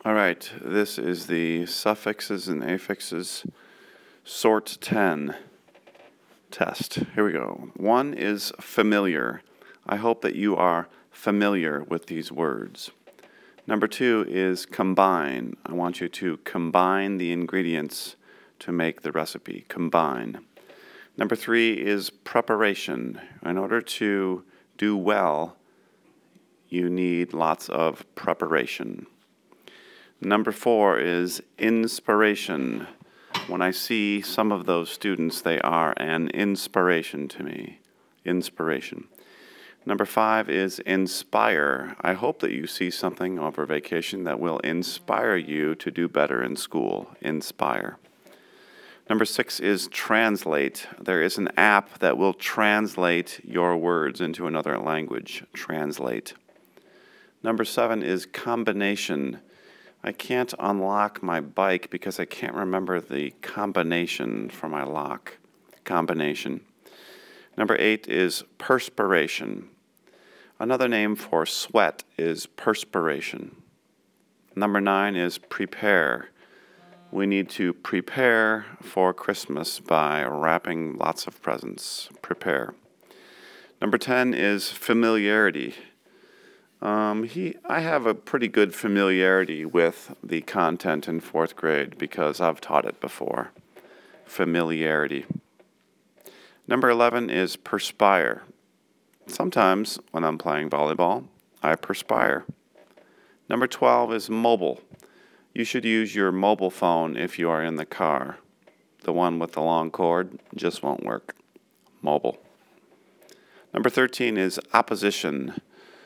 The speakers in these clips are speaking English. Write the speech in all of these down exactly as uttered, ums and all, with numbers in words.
All right, this is the suffixes and affixes sort ten test. Here we go. One is familiar. I hope that you are familiar with these words. Number two is combine. I want you to combine the ingredients to make the recipe. Combine. Number three is preparation. In order to do well, you need lots of preparation. Number four is inspiration. When I see some of those students, they are an inspiration to me. Inspiration. Number five is inspire. I hope that you see something over vacation that will inspire you to do better in school. Inspire. Number six is translate. There is an app that will translate your words into another language. Translate. Number seven is combination. I can't unlock my bike because I can't remember the combination for my lock. Combination. Number eight is perspiration. Another name for sweat is perspiration. Number nine is prepare. We need to prepare for Christmas by wrapping lots of presents. Prepare. Number ten is familiarity. Um, he, I have a pretty good familiarity with the content in fourth grade because I've taught it before. Familiarity. Number eleven is perspire. Sometimes when I'm playing volleyball, I perspire. Number twelve is mobile. You should use your mobile phone if you are in the car. The one with the long cord just won't work. Mobile. Number thirteen is opposition.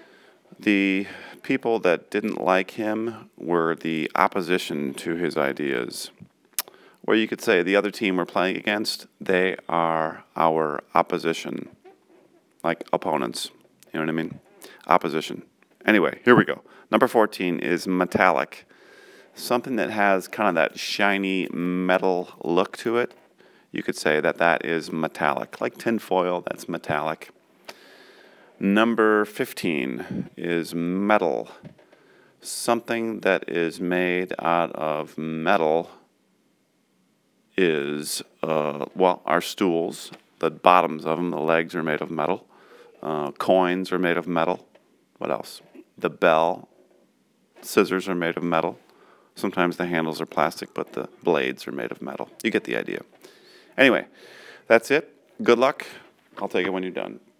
The people that didn't like him were the opposition to his ideas. Or you could say the other team we're playing against, they are our opposition. Like opponents. You know what I mean? Opposition. Anyway, here we go. Number fourteen is metallic. Something that has kind of that shiny metal look to it. You could say that that is metallic. Like tinfoil, that's metallic. Number fifteen is metal. Something that is made out of metal is, uh, well, our stools. The bottoms of them, the legs are made of metal. Uh, coins are made of metal. What else? The bell. Scissors are made of metal. Sometimes the handles are plastic, but the blades are made of metal. You get the idea. Anyway, that's it. Good luck. I'll take it when you're done.